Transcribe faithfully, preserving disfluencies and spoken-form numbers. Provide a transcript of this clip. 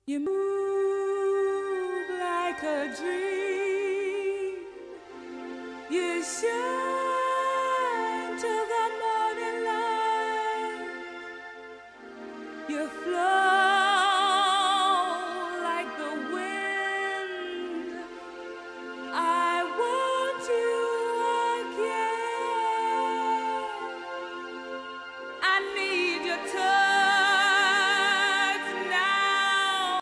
You move like a dream. You shine till the morning light. You flow